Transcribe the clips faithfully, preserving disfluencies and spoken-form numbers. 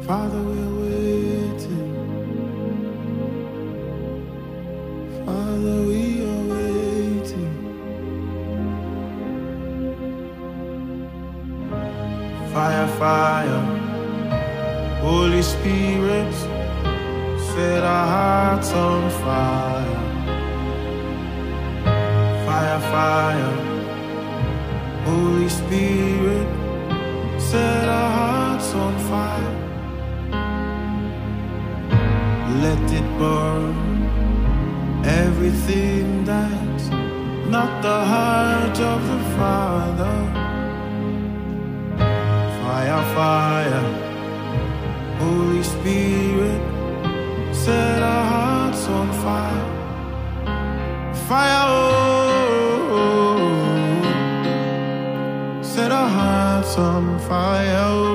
Father, we're waiting. Father, we are waiting. Fire, fire, Holy Spirit, set our hearts on fire. Fire, fire, Holy Spirit, set our hearts on fire. Let it burn everything that's not the heart of the Father. Fire, fire, Holy Spirit, set our hearts on fire. Fire, oh, set our hearts on fire. Oh.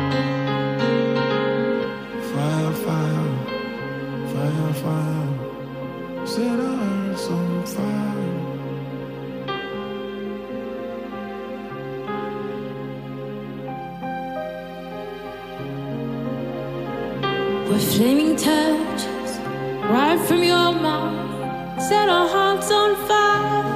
Fire, fire, fire, fire, set our hearts on fire. With flaming touches right from your mouth, set our hearts on fire.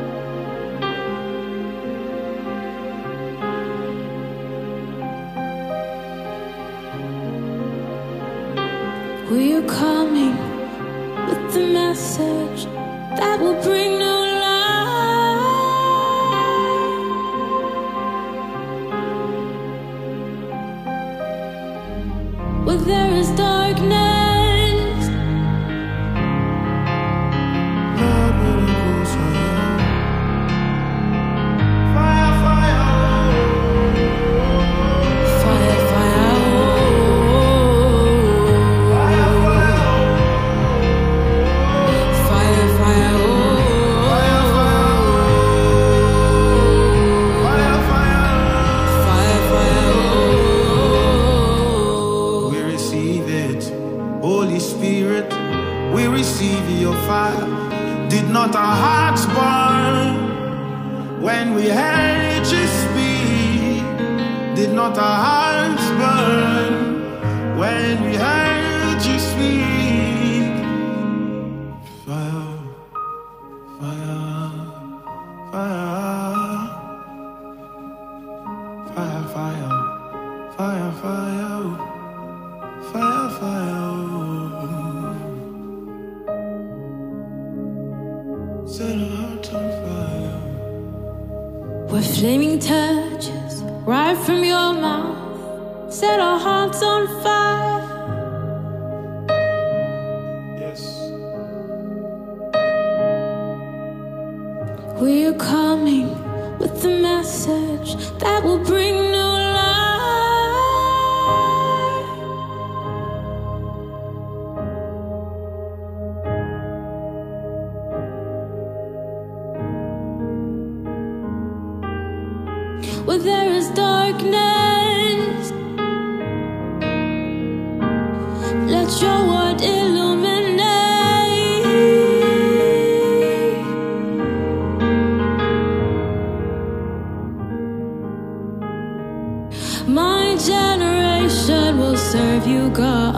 We are coming with the message that will bring new life. Where there is darkness, did not our hearts burn when we heard you speak? Did not our hearts burn when we heard you speak? Fire, fire, fire, fire, fire, fire, fire, fire, fire. Set our hearts on fire. With flaming touches right from your mouth, set our hearts on fire. Yes. We are coming with the message that will bring new life. Where there is darkness, let your word illuminate. My generation will serve you, God.